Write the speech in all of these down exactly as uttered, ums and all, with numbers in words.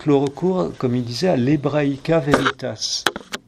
donc le recours, comme il disait, à l'Hebraica Veritas.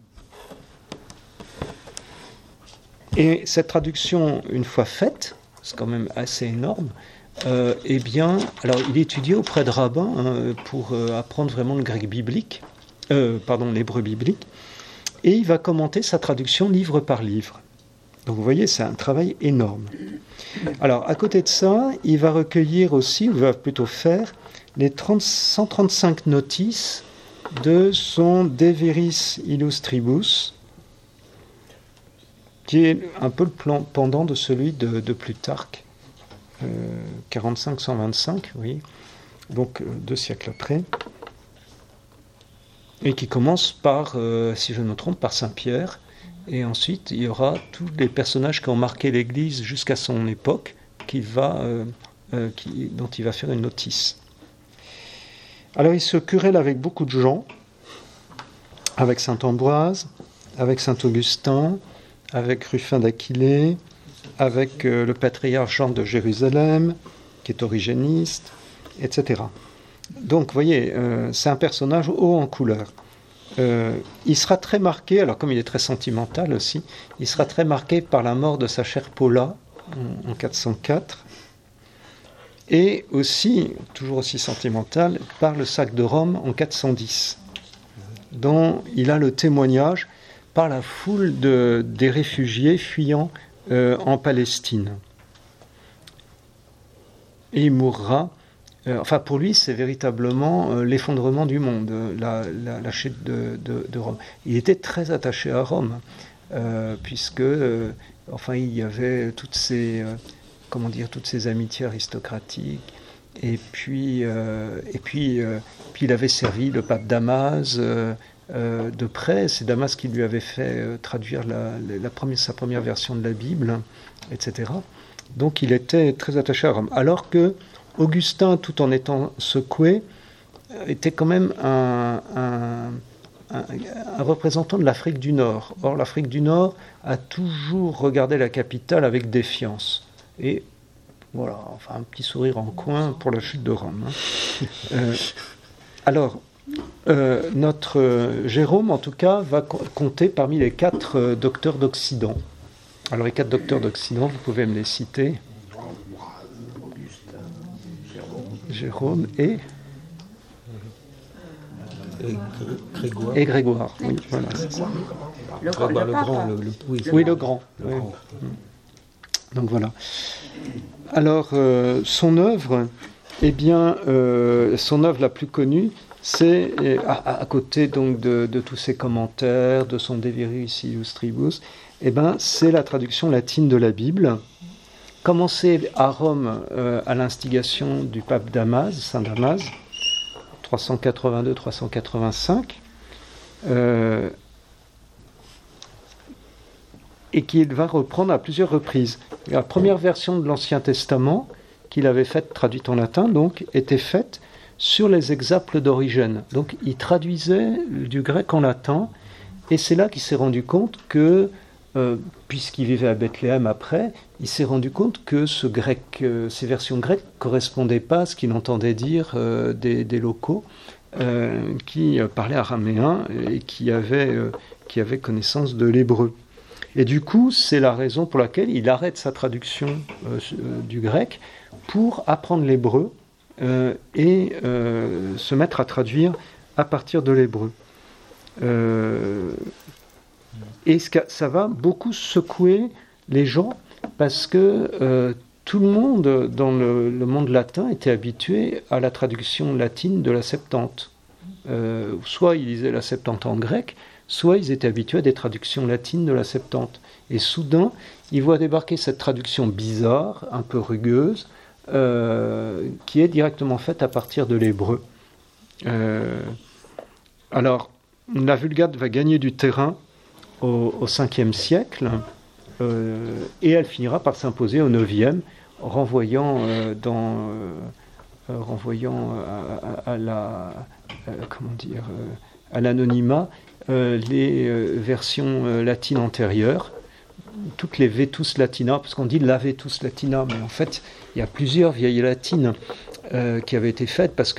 Et cette traduction, une fois faite, c'est quand même assez énorme, euh, eh bien, alors il étudiait auprès de rabbins hein, pour euh, apprendre vraiment le grec biblique, euh, pardon, l'hébreu biblique, et il va commenter sa traduction livre par livre. Donc vous voyez, c'est un travail énorme. Alors, à côté de ça, il va recueillir aussi, ou va plutôt faire, les trente, cent trente-cinq notices de son De Viris Illustribus, qui est un peu le plan, pendant de celui de, de Plutarque, euh, quarante-cinq cent vingt-cinq, oui, donc euh, deux siècles après, et qui commence par, euh, si je ne me trompe, par Saint Pierre, et ensuite il y aura tous les personnages qui ont marqué l'Église jusqu'à son époque, qui va, euh, euh, qui, dont il va faire une notice. Alors il se querelle avec beaucoup de gens, avec saint Ambroise, avec saint Augustin, avec Ruffin d'Aquilée, avec euh, le patriarche Jean de Jérusalem, qui est origéniste, et cetera. Donc, vous voyez, euh, c'est un personnage haut en couleur. Euh, il sera très marqué, alors comme il est très sentimental aussi, il sera très marqué par la mort de sa chère Paula en, en quatre cent quatre, et aussi, toujours aussi sentimental, par le sac de Rome en quatre cent dix, dont il a le témoignage par la foule de, des réfugiés fuyant euh, en Palestine. Et il mourra. Euh, enfin, pour lui, c'est véritablement euh, l'effondrement du monde, euh, la, la, la chute de, de, de Rome. Il était très attaché à Rome, euh, puisque, euh, enfin, il y avait toutes ces, euh, comment dire, toutes ces amitiés aristocratiques. Et puis, euh, et puis, euh, puis, il avait servi le pape Damas euh, euh, de près. C'est Damas qui lui avait fait euh, traduire la, la première, sa première version de la Bible, et cetera. Donc, il était très attaché à Rome. Alors que Augustin, tout en étant secoué, était quand même un, un, un, un représentant de l'Afrique du Nord. Or, l'Afrique du Nord a toujours regardé la capitale avec défiance. Et voilà, enfin, un petit sourire en coin pour la chute de Rome. Hein. Euh, alors, euh, notre euh, Jérôme, en tout cas, va co- compter parmi les quatre euh, docteurs d'Occident. Alors, les quatre docteurs d'Occident, vous pouvez me les citer. Jérôme et et Grégoire. Et Grégoire, oui, voilà, c'est ça. Le, Grégoire le le Grand, le, le, oui, Oui, le grand. le Oui. Grand. Donc voilà. Alors, euh, son œuvre, eh bien, euh, son œuvre la plus connue, c'est, à, à côté donc de, de tous ses commentaires, de son De Viris Illustribus, eh ben, c'est la traduction latine de la Bible, commencée à Rome euh, à l'instigation du pape Damas, Saint Damas, trois cent quatre-vingt-deux trois cent quatre-vingt-cinq, euh, et qu'il va reprendre à plusieurs reprises. La première version de l'Ancien Testament, qu'il avait faite, traduite en latin, donc, était faite sur les exaples d'Origène. Donc, il traduisait du grec en latin, et c'est là qu'il s'est rendu compte que, euh, puisqu'il vivait à Bethléem après, il s'est rendu compte que ce grec, euh, ces versions grecques ne correspondaient pas à ce qu'il entendait dire euh, des, des locaux euh, qui euh, parlaient araméen et qui avaient, euh, qui avaient connaissance de l'hébreu. Et du coup, c'est la raison pour laquelle il arrête sa traduction euh, du grec pour apprendre l'hébreu euh, et euh, se mettre à traduire à partir de l'hébreu. Euh, et ça va beaucoup secouer les gens parce que euh, tout le monde dans le, le monde latin était habitué à la traduction latine de la Septante. Euh, soit ils lisaient la Septante en grec, soit ils étaient habitués à des traductions latines de la Septante. Et soudain, ils voient débarquer cette traduction bizarre, un peu rugueuse, euh, qui est directement faite à partir de l'hébreu. Euh, alors, la Vulgate va gagner du terrain au, au cinquième siècle, euh, et elle finira par s'imposer au neuvième, renvoyant euh, dans... Euh, renvoyant à, à, à la... À, comment dire... à l'anonymat, Euh, les euh, versions euh, latines antérieures, toutes les Vetus Latina, parce qu'on dit la Vetus Latina, mais en fait, il y a plusieurs vieilles latines euh, qui avaient été faites, parce que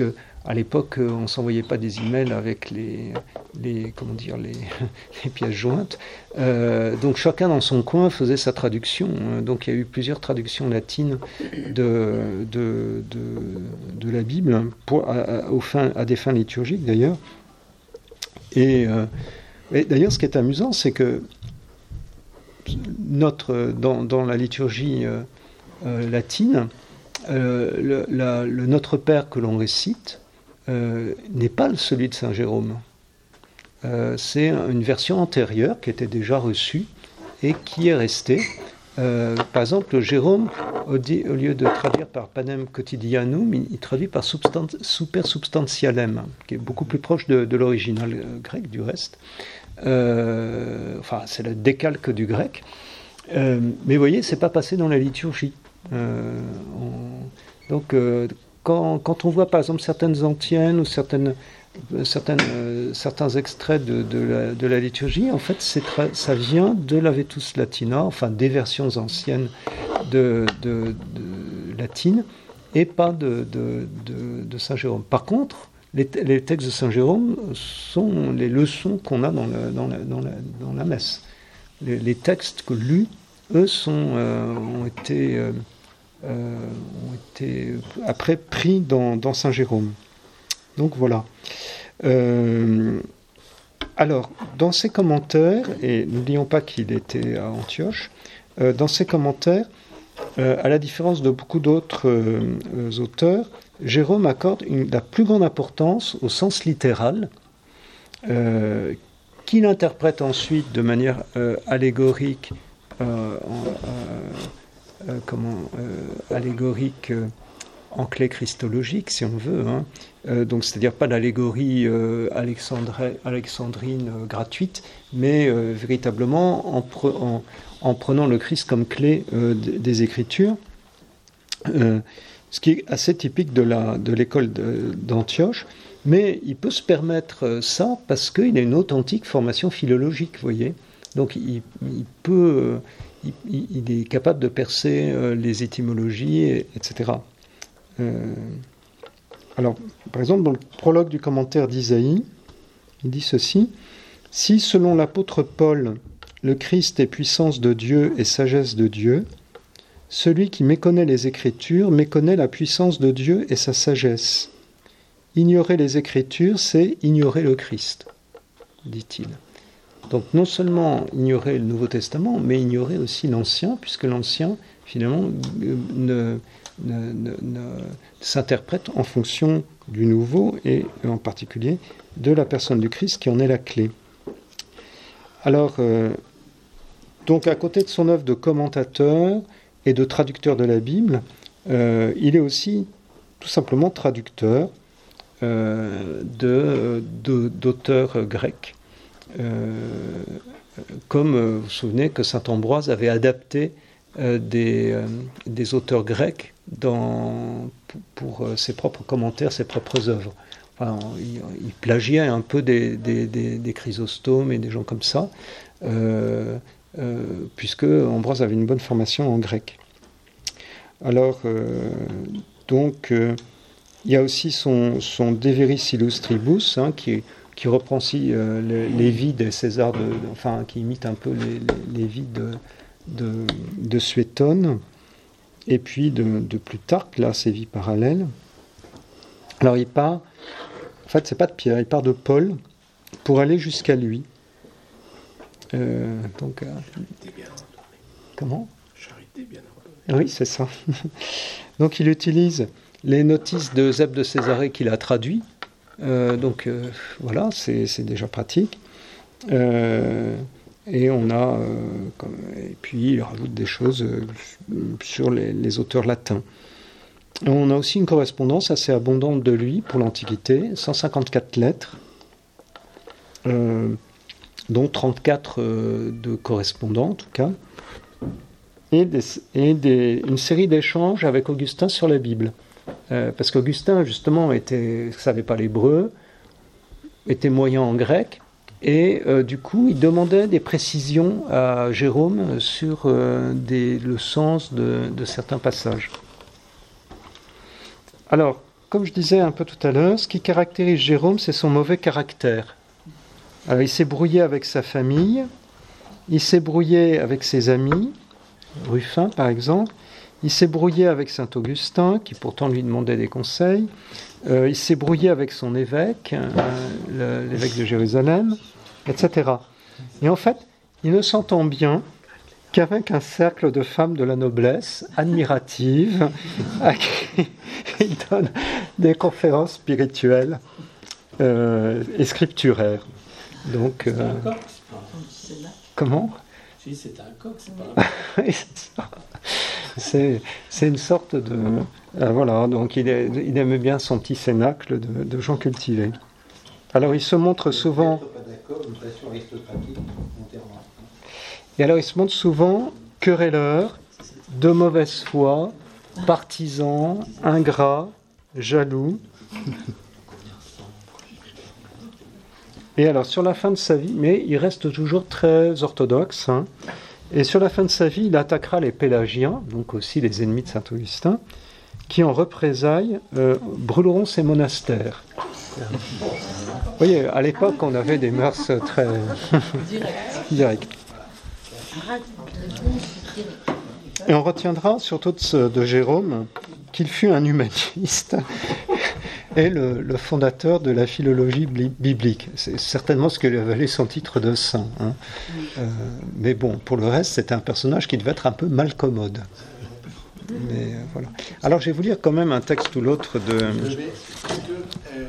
à l'époque, on ne s'envoyait pas des emails avec les, les, comment dire, les, les pièces jointes. Euh, donc chacun dans son coin faisait sa traduction. Donc il y a eu plusieurs traductions latines de, de, de, de la Bible, pour, à, à, aux fins, à des fins liturgiques d'ailleurs. Et, euh, et d'ailleurs, ce qui est amusant, c'est que notre, dans, dans la liturgie euh, euh, latine, euh, le, la, le Notre Père que l'on récite euh, n'est pas celui de Saint Jérôme. Euh, c'est une version antérieure qui était déjà reçue et qui est restée. Euh, par exemple, Jérôme, au, di, au lieu de traduire par panem quotidianum, il, il traduit par substan, super substantialem, qui est beaucoup plus proche de, de l'original euh, grec du reste. Euh, enfin, c'est le décalque du grec. Euh, mais vous voyez, c'est pas passé dans la liturgie. Euh, on, donc, euh, quand, quand on voit par exemple certaines antiennes ou certaines, certaines, euh, certains extraits de, de, la, de la liturgie, en fait, c'est tra- ça vient de la Vetus Latina, enfin des versions anciennes de, de, de latine, et pas de, de, de, de Saint Jérôme. Par contre, Les, t- les textes de Saint Jérôme sont les leçons qu'on a dans, le, dans, la, dans, la, dans la messe. Les, les textes que lus, eux, sont, euh, ont, été, euh, euh, ont été après pris dans, dans Saint Jérôme. Donc voilà. Euh, alors, dans ses commentaires, et n'oublions pas qu'il était à Antioche, euh, dans ses commentaires, euh, à la différence de beaucoup d'autres euh, auteurs, Jérôme accorde une, la plus grande importance au sens littéral, euh, qu'il interprète ensuite de manière euh, allégorique, euh, en, euh, euh, comment, euh, allégorique euh, en clé christologique, si on veut. Hein. Euh, donc, c'est-à-dire pas l'allégorie euh, alexandrine euh, gratuite, mais euh, véritablement en, pre, en, en prenant le Christ comme clé euh, des, des Écritures. Euh, ce qui est assez typique de, la, de l'école de, d'Antioche, mais il peut se permettre ça parce qu'il a une authentique formation philologique, vous voyez. Donc il, il peut, il, il est capable de percer les étymologies, et cetera. Euh, alors, par exemple, dans le prologue du commentaire d'Isaïe, il dit ceci: « Si, selon l'apôtre Paul, le Christ est puissance de Dieu et sagesse de Dieu, celui qui méconnaît les Écritures méconnaît la puissance de Dieu et sa sagesse. Ignorer les Écritures, c'est ignorer le Christ, dit-il. » Donc non seulement ignorer le Nouveau Testament, mais ignorer aussi l'Ancien, puisque l'Ancien, finalement, ne, ne, ne, ne s'interprète en fonction du Nouveau, et en particulier de la personne du Christ, qui en est la clé. Alors, euh, donc à côté de son œuvre de commentateur et de traducteur de la Bible, euh, il est aussi tout simplement traducteur euh, de, de, d'auteurs grecs, euh, comme euh, vous vous souvenez que saint Ambroise avait adapté euh, des, euh, des auteurs grecs dans, pour, pour euh, ses propres commentaires, ses propres œuvres. Enfin, il, il plagiait un peu des, des, des, des Chrysostomes et des gens comme ça, euh, Euh, puisque Ambroise avait une bonne formation en grec. Alors, euh, donc, euh, il y a aussi son, son De Viris Illustribus, hein, qui, qui reprend aussi euh, les, les vies de César, de, de, enfin, qui imite un peu les, les, les vies de, de, de Suétone, et puis de, de Plutarque, là, ses vies parallèles. Alors, il part, en fait, c'est pas de Pierre, il part de Paul pour aller jusqu'à lui. Euh, donc, euh, Charité bien ordonnée. Comment ? Charité bien ordonnée. Oui, c'est ça. Donc, il utilise les notices de Zeb de Césarée qu'il a traduit. Euh, donc, euh, voilà, c'est, c'est déjà pratique. Euh, et on a, euh, comme, et puis il rajoute des choses euh, sur les, les auteurs latins. Et on a aussi une correspondance assez abondante de lui pour l'Antiquité, cent cinquante-quatre lettres. Euh, dont trente-quatre euh, de correspondants en tout cas, et, des, et des, une série d'échanges avec Augustin sur la Bible. Euh, parce qu'Augustin, justement, ne savait pas l'hébreu, était moyen en grec, et euh, du coup, il demandait des précisions à Jérôme sur euh, des, le sens de, de certains passages. Alors, comme je disais un peu tout à l'heure, ce qui caractérise Jérôme, c'est son mauvais caractère. Alors, il s'est brouillé avec sa famille, il s'est brouillé avec ses amis, Ruffin par exemple, il s'est brouillé avec saint Augustin, qui pourtant lui demandait des conseils, euh, il s'est brouillé avec son évêque, euh, le, l'évêque de Jérusalem, et cetera. Et en fait, il ne s'entend bien qu'avec un cercle de femmes de la noblesse, admiratives, à qui il donne des conférences spirituelles euh, et scripturaires. Donc, euh, C'est un coq, c'est pas... comment ? Si, c'est un coq, c'est pas un... Oui, c'est ça. C'est, c'est une sorte de... Euh, voilà, donc il, est, il aimait bien son petit cénacle de, de gens cultivés. Alors il se montre souvent... Pas d'accord, une passion aristocratique, volontairement. Et alors il se montre souvent querelleur, de mauvaise foi, partisan, ingrat, jaloux. Et alors sur la fin de sa vie, mais il reste toujours très orthodoxe, hein, et sur la fin de sa vie, il attaquera les Pélagiens, donc aussi les ennemis de saint Augustin, qui en représailles euh, brûleront ses monastères. Vous voyez, à l'époque, on avait des mœurs très directes. Et on retiendra surtout de, de Jérôme qu'il fut un humaniste et le, le fondateur de la philologie biblique. C'est certainement ce que lui a valu son titre de saint. Hein. Euh, mais bon, pour le reste, c'était un personnage qui devait être un peu malcommode. Mais euh, voilà. Alors, je vais vous lire quand même un texte ou l'autre de... Je vais, parce que, euh,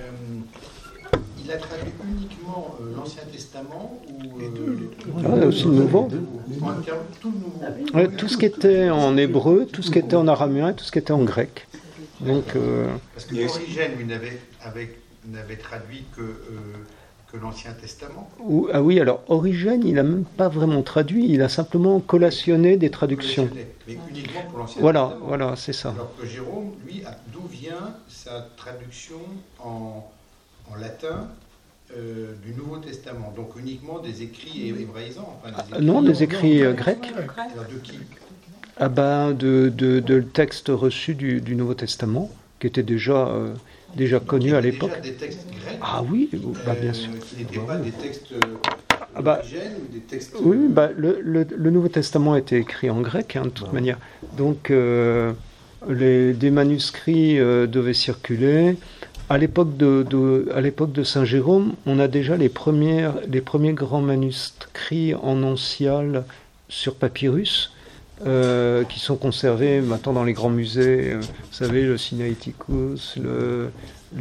il a traduit uniquement euh, l'Ancien Testament ou euh, les deux, les deux. Ah, aussi le Nouveau. En termes, tout le Nouveau. Ouais, tout ce qui était en hébreu, tout ce qui était en araméen et tout ce qui était en grec. Donc, euh, parce que Origène, lui, n'avait, avec, n'avait traduit que, euh, que l'Ancien Testament. Ou, ah oui, alors Origène, il n'a même pas vraiment traduit, il a simplement collationné des traductions. Mais uniquement pour l'Ancien voilà, Testament. Voilà, c'est ça. Alors que Jérôme, lui, a, d'où vient sa traduction en, en latin euh, du Nouveau Testament? Donc uniquement des écrits hébraïsants, enfin, des écrits, non, des écrits euh, grecs. Alors de qui? Ah ben, de, de, de textes reçus du, du Nouveau Testament, qui étaient déjà, euh, déjà connus à l'époque. Déjà des textes grecs. Ah oui, bah, bien sûr. Euh, qui n'étaient pas des textes ah bah, d'origine ou des textes... Oui, bah, le, le, le Nouveau Testament a été écrit en grec, hein, de toute ah. manière. Donc, euh, les, des manuscrits euh, devaient circuler. À l'époque de, de, à l'époque de Saint Jérôme, on a déjà les, premières, les premiers grands manuscrits en oncial sur papyrus, Euh, qui sont conservés maintenant dans les grands musées, euh, vous savez, le Sinaiticus, le,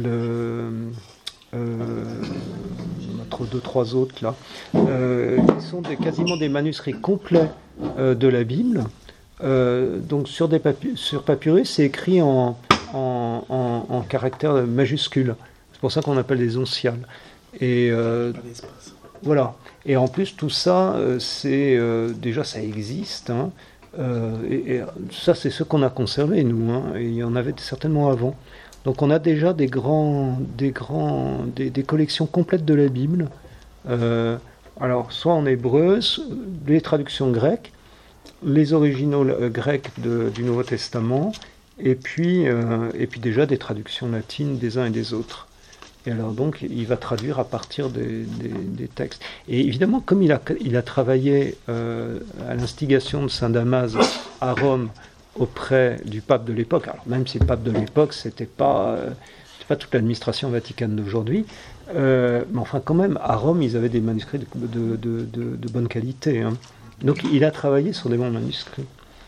le euh, trop deux, trois autres là, euh, qui sont des, quasiment des manuscrits complets euh, de la Bible. Euh, donc sur, des papi- sur papyrus, c'est écrit en, en, en, en caractères majuscules. C'est pour ça qu'on appelle des onciales. Et euh, voilà. Et en plus, tout ça, euh, c'est euh, déjà ça existe. Hein. Euh, et, et ça, c'est ce qu'on a conservé, nous, hein, et il y en avait certainement avant. Donc on a déjà des, grands, des, grands, des, des collections complètes de la Bible, euh, alors soit en hébreu, les traductions grecques, les originaux euh, grecs de, du Nouveau Testament, et puis, euh, et puis déjà des traductions latines des uns et des autres. Et alors donc, il va traduire à partir des, des, des textes. Et évidemment, comme il a, il a travaillé euh, à l'instigation de saint Damas à Rome auprès du pape de l'époque, alors même si le pape de l'époque, c'était pas, euh, c'était pas toute l'administration vaticane d'aujourd'hui, euh, mais enfin quand même, à Rome, ils avaient des manuscrits de, de, de, de, de bonne qualité. Hein. Donc il a travaillé sur des bons manuscrits.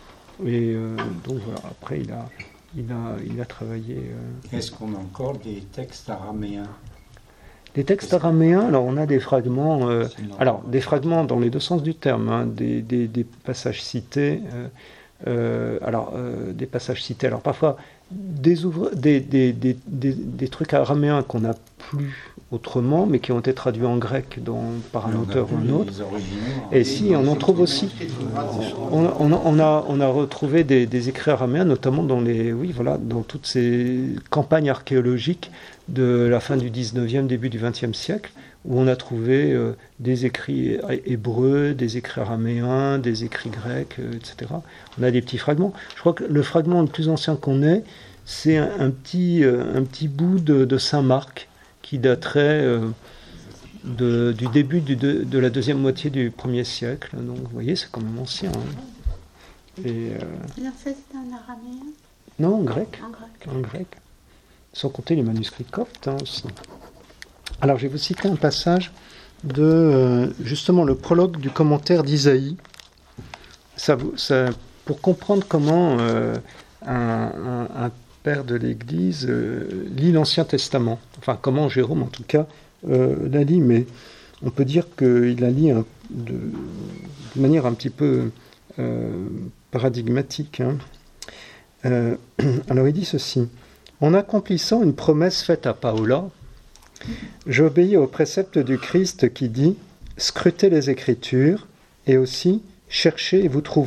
Et euh, donc voilà, après il a... Il a, il a travaillé... Euh... Est-ce qu'on a encore des textes araméens? Des textes araméens, alors on a des fragments... Euh, alors, des fragments dans les deux sens du terme, hein, des, des, des passages cités. Euh, euh, alors, euh, des passages cités. Alors, parfois, des, ouvre- des, des, des, des, des trucs araméens qu'on n'a plus autrement, mais qui ont été traduits en grec dans, par un auteur ou un autre. Et si, on en trouve aussi. On, on, on, a, on a retrouvé des, des écrits araméens, notamment dans, les, oui, voilà, dans toutes ces campagnes archéologiques de la fin du dix-neuvième, début du vingtième siècle, où on a trouvé euh, des écrits hébreux, des écrits araméens, des écrits grecs, euh, et cetera. On a des petits fragments. Je crois que le fragment le plus ancien qu'on ait, c'est un, un, petit, euh, un petit bout de, de Saint Marc qui daterait euh, de, du début du de, de la deuxième moitié du premier siècle. Donc vous voyez, c'est quand même ancien. Hein. Et, euh, c'est en araméen? Non, en grec. En grec. En grec. Sans compter les manuscrits coptes hein, aussi. Alors je vais vous citer un passage de euh, justement le prologue du commentaire d'Isaïe. Ça, ça, pour comprendre comment euh, un, un, un père de l'Église euh, lit l'Ancien Testament, enfin comment Jérôme en tout cas euh, la lit, mais on peut dire qu'il la lit un, de, de manière un petit peu euh, paradigmatique. Hein. Euh, alors il dit ceci: en accomplissant une promesse faite à Paola, j'obéis au précepte du Christ qui dit « Scrutez les Écritures » et aussi « Cherchez et vous trouverez ».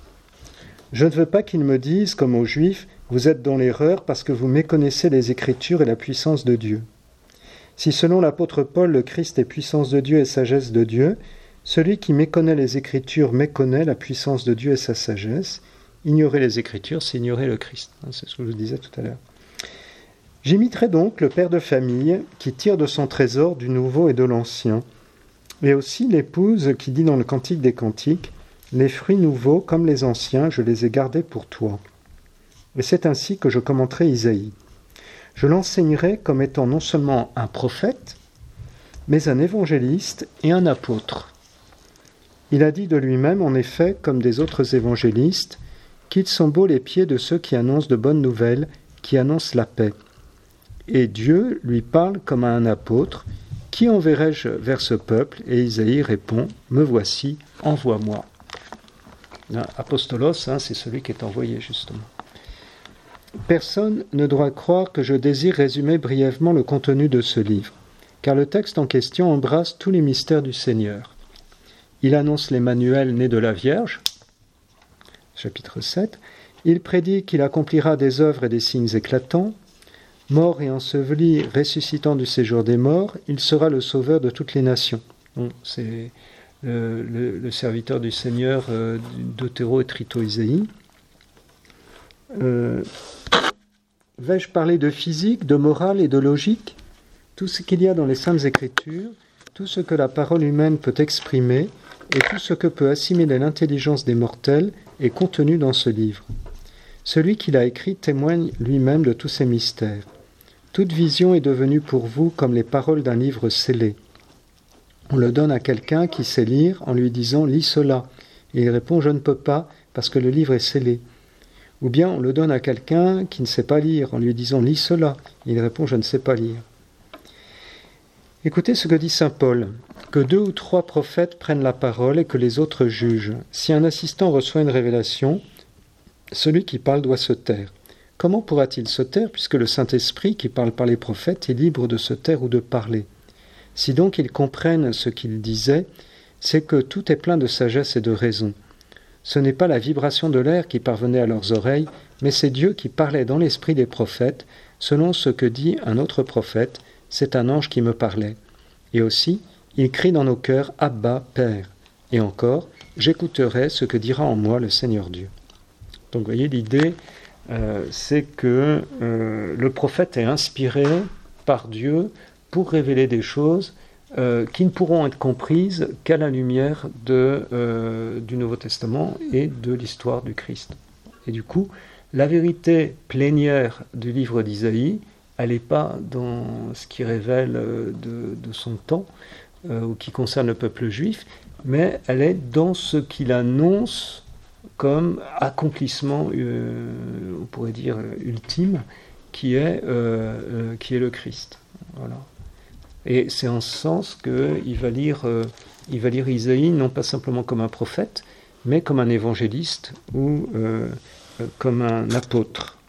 Je ne veux pas qu'ils me disent, comme aux Juifs, « Vous êtes dans l'erreur parce que vous méconnaissez les Écritures et la puissance de Dieu ». Si selon l'apôtre Paul, le Christ est puissance de Dieu et sagesse de Dieu, celui qui méconnaît les Écritures méconnaît la puissance de Dieu et sa sagesse. Ignorer les Écritures, c'est ignorer le Christ. C'est ce que je vous disais tout à l'heure. J'imiterai donc le père de famille qui tire de son trésor du nouveau et de l'ancien, et aussi l'épouse qui dit dans le Cantique des Cantiques « Les fruits nouveaux comme les anciens, je les ai gardés pour toi ». Et c'est ainsi que je commenterai Isaïe. Je l'enseignerai comme étant non seulement un prophète, mais un évangéliste et un apôtre. Il a dit de lui-même, en effet, comme des autres évangélistes, qu'ils sont beaux les pieds de ceux qui annoncent de bonnes nouvelles, qui annoncent la paix. Et Dieu lui parle comme à un apôtre. Qui enverrai-je vers ce peuple ? Et Isaïe répond, me voici, envoie-moi. Apostolos, hein, c'est celui qui est envoyé, justement. Personne ne doit croire que je désire résumer brièvement le contenu de ce livre, car le texte en question embrasse tous les mystères du Seigneur. Il annonce l'Emmanuel né de la Vierge, chapitre sept. Il prédit qu'il accomplira des œuvres et des signes éclatants. Mort et enseveli, ressuscitant du séjour des morts, il sera le sauveur de toutes les nations. Bon, c'est le, le, le serviteur du Seigneur euh, d'Eutéro et Trito Isaïe. Euh, vais-je parler de physique, de morale et de logique ? Tout ce qu'il y a dans les Saintes Écritures, tout ce que la parole humaine peut exprimer et tout ce que peut assimiler l'intelligence des mortels est contenu dans ce livre. Celui qui l'a écrit témoigne lui-même de tous ces mystères. Toute vision est devenue pour vous comme les paroles d'un livre scellé. On le donne à quelqu'un qui sait lire en lui disant « Lis cela ». Et il répond « Je ne peux pas parce que le livre est scellé ». Ou bien on le donne à quelqu'un qui ne sait pas lire en lui disant « Lis cela ». Et il répond « Je ne sais pas lire ». Écoutez ce que dit saint Paul. Que deux ou trois prophètes prennent la parole et que les autres jugent. Si un assistant reçoit une révélation, celui qui parle doit se taire. Comment pourra-t-il se taire puisque le Saint-Esprit qui parle par les prophètes est libre de se taire ou de parler ? Si donc ils comprennent ce qu'ils disaient, c'est que tout est plein de sagesse et de raison. Ce n'est pas la vibration de l'air qui parvenait à leurs oreilles, mais c'est Dieu qui parlait dans l'esprit des prophètes, selon ce que dit un autre prophète, c'est un ange qui me parlait. Et aussi, il crie dans nos cœurs, Abba, Père. Et encore, j'écouterai ce que dira en moi le Seigneur Dieu. Donc vous voyez, l'idée, euh, c'est que euh, le prophète est inspiré par Dieu pour révéler des choses euh, qui ne pourront être comprises qu'à la lumière de, euh, du Nouveau Testament et de l'histoire du Christ. Et du coup, la vérité plénière du livre d'Isaïe, elle n'est pas dans ce qui révèle de, de son temps, euh, ou qui concerne le peuple juif, mais elle est dans ce qu'il annonce comme accomplissement, euh, on pourrait dire, ultime, qui est, euh, euh, qui est le Christ. Voilà. Et c'est en ce sens qu'il va lire, euh, il va lire Isaïe non pas simplement comme un prophète, mais comme un évangéliste ou euh, comme un apôtre.